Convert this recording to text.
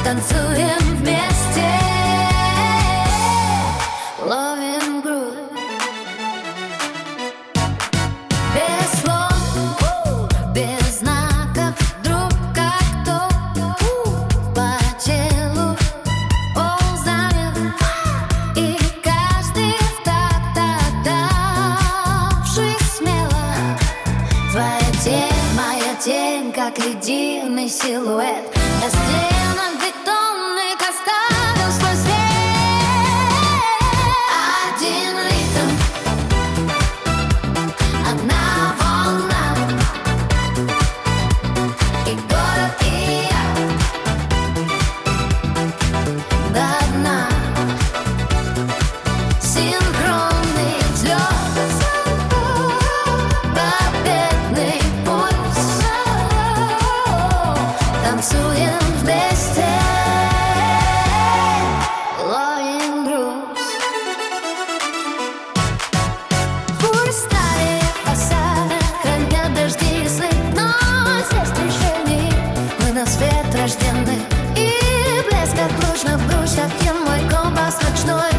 танцуем вместе. Ловим грув. Без слов, без знаков, друг как ток по телу ползает, и каждый в такт отдавшись смело. Твоя тень, моя тень, как единый силуэт. Я стенок бетонных оставил свой след. Один ритм, одна волна, и город, и я до дна. Синхронный взлет, победный пульс. Танцуем вместе, ловим груз. Пусть старые фасады хранят дожди и сны, но здесь движений мы на свет рождены. И блеск от луж на брусьях, мой компас ночной.